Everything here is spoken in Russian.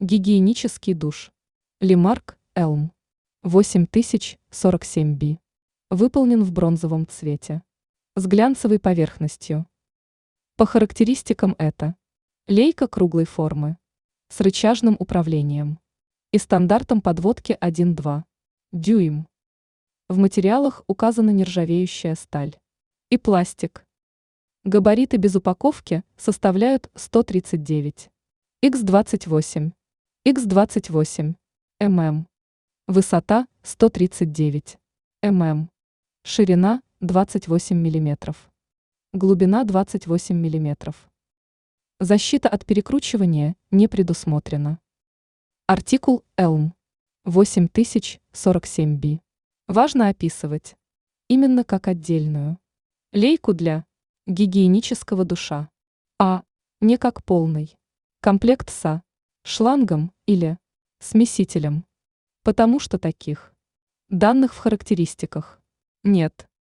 Гигиенический душ. Лимарк Элм. 8047B. Выполнен в бронзовом цвете. С глянцевой поверхностью. По характеристикам это лейка круглой формы с рычажным управлением и стандартом подводки 1,2 дюйм. В материалах указана нержавеющая сталь и пластик. Габариты без упаковки составляют 139 х 28 х 28 мм. Высота 139 мм. Ширина 28 мм. Глубина 28 мм. Защита от перекручивания не предусмотрена. Артикул Элм 8047B. Важно описывать именно как отдельную лейку для гигиенического душа, а не как полный комплект со шлангом или смесителем, потому что таких данных в характеристиках нет.